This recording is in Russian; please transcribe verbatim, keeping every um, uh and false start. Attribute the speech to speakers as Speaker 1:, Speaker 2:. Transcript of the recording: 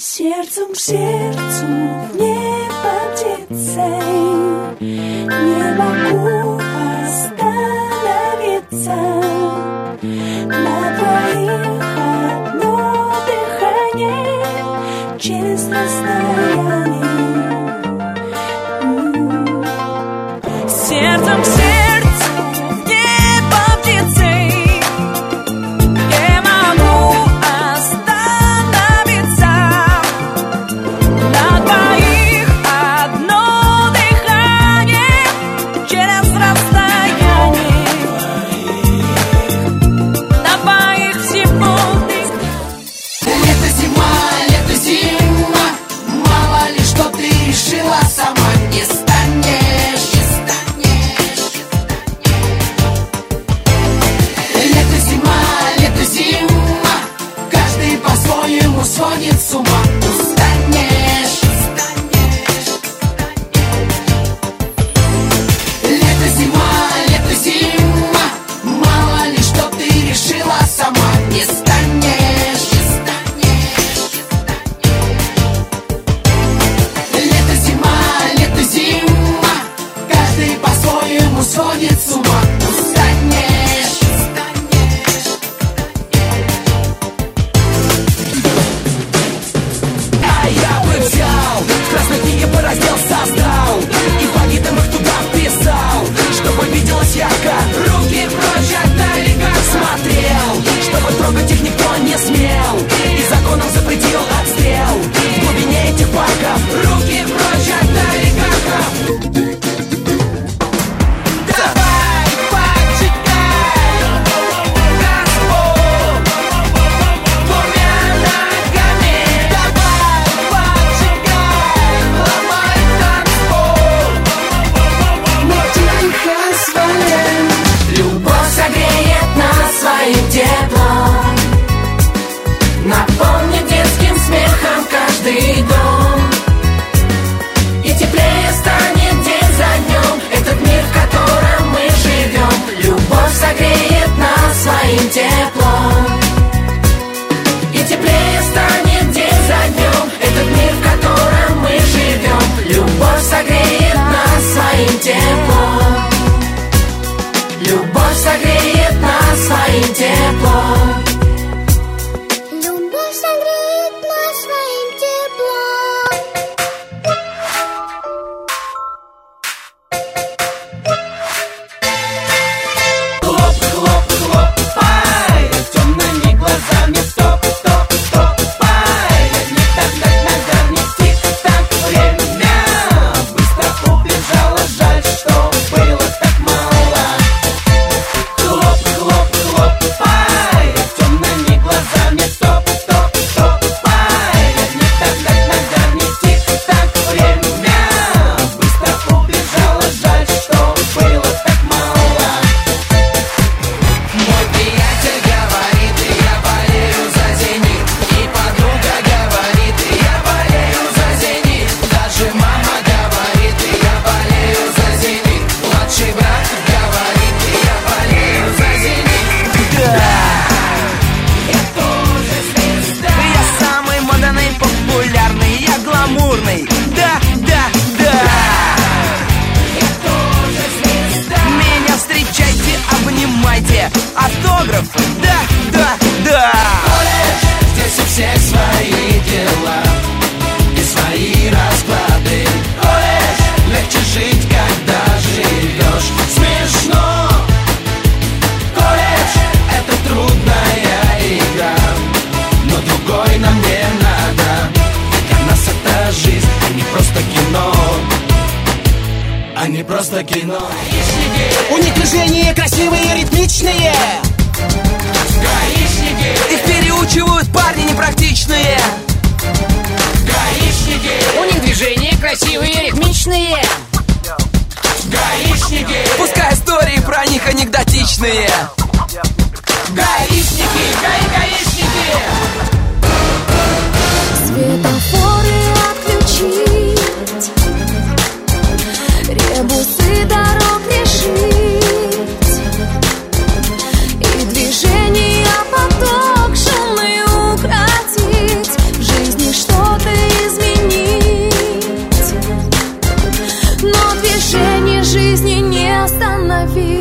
Speaker 1: Сердцем к сердцу, небо птицей, не могу остановиться. На двоих одно дыхание через расстояние. Сердцем к сердцу, небо птицей, не могу остановиться. На двоих одно дыхание через расстояние. На двоих всего дыхание.
Speaker 2: Лето, зима, лето, зима, мало ли что ты решила сама. Не станешь, не станешь. Лето, зима, лето, зима, каждый по-своему сходит с ума. Устанешь, устанешь. Лето, зима, лето, зима, мало ли что ты решила сама. Не станешь, не станешь. Лето, зима, лето, зима, каждый по-своему сходит с ума. Устанешь, устанешь. А я бы взял в красной книге бы раздел создал и по видам их туда вписал, чтобы виделось ярко. Руки прочь отдалека смотрел, чтобы трогать их никто не смел, и законом запретил отстрел в глубине этих парков. Руки прочь отдалека. Давай, поджигай танцпол двумя ногами. Давай, поджигай, ломай танцпол. Мы тихо свалим. Любовь согреет нас своим теплом, наполнит детским смехом каждый дом. И теплее станет день за днем этот мир, в котором мы живем. Любовь согреет нас своим теплом, и теплее станет день за днем этот мир, в котором мы живем. Любовь согреет нас своим теплом. Любовь согреет нас своим теплом.
Speaker 3: Любовь согреет нас своим теплом.
Speaker 2: Хлоп, хлоп, хлопай, темными глазами стоп, стоп, стопай. Не так, так, наверное, тик-так, время быстро убежало, жаль, что было так мало. Хлоп, хлоп, хлопай, темными глазами стоп, стоп, стопай. Не так, так, наверное, тик-так, время быстро убежало, жаль, что было так мало. Мой приятель говорит, и я болею за «Зенит», и подруга говорит, и я болею за «Зенит», даже мама говорит, и я болею за «Зенит», младший брат говорит, и я болею за «Зенит». Да, я тоже звезда.
Speaker 4: Я самый модный, популярный, я гламурный. Да, да, да.
Speaker 2: Я тоже звезда.
Speaker 4: Меня встречайте, обнимайте. Автограф, да, да, да.
Speaker 2: Колледж, здесь у всех свои дела и свои расклады. Колледж, легче жить, когда живешь смешно. Колледж, это трудная игра, но другой нам не надо. Для нас это жизнь, а не просто кино. А не просто кино.
Speaker 4: У них движения красивые, ритмичные.
Speaker 2: Гаишники,
Speaker 4: Их переучивают парни непрактичные.
Speaker 2: гаишники,
Speaker 5: У них движения красивые, ритмичные.
Speaker 2: гаишники,
Speaker 4: Пускай истории про них анекдотичные.
Speaker 2: гаишники, гаи, гаишники.
Speaker 1: Светофоры отключить, ребусы дорог решить, и движение поток шумный укротить. В жизни что движение жизни не остановить.